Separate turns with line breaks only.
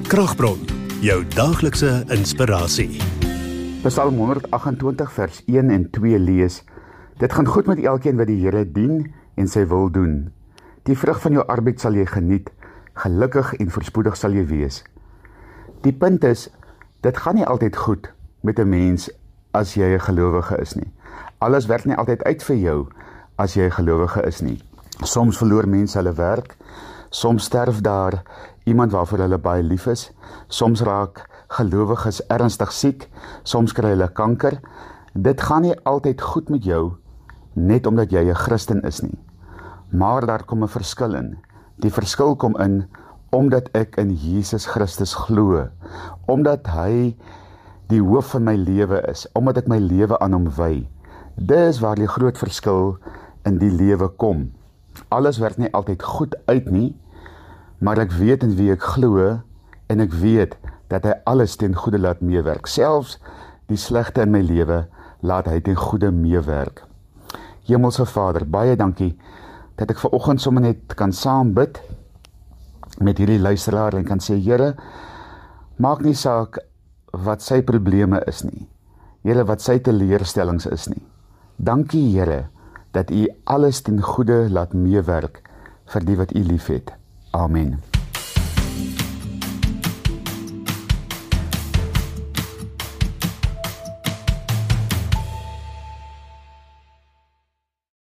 Kragbron, jou daaglikse inspirasie.
Psalm 128 vers 1 en 2 lees: Dit gaan goed met elkeen wat die Here dien en sy wil doen. Die vrug van jou arbeid sal jy geniet, gelukkig en voorspoedig sal jy wees. Die punt is, dit gaan nie altyd goed met 'n mens as jy 'n gelowige is nie. Alles werk nie altyd uit vir jou as jy 'n gelowige is nie. Soms verloor mense hulle werk, soms sterf daar iemand waarvoor hulle baie lief is, soms raak gelowiges ernstig siek, soms kry hulle kanker. Dit gaan nie altyd goed met jou, net omdat jy 'n Christen is nie. Maar daar kom 'n verskil in. Die verskil kom in, omdat ek in Jesus Christus glo, omdat hy die hoof van my lewe is, omdat ek my lewe aan hom wy. Dis waar die groot verskil in die lewe kom. Alles werk nie altyd goed uit nie, maar ek weet in wie ek glo, en ek weet dat hy alles ten goeie laat meewerk. Selfs die slegte in my lewe laat hy ten goeie meewerk. Hemelse Vader, baie dankie dat ek vanoggend sommer net kan saam bid met hierdie luisteraar en kan sê, Here, maak nie saak wat sy probleme is nie. Here, wat sy teleurstellings is nie. Dankie, Here, dat U alles ten goeie laat meewerk vir die wat U liefhet. Amen.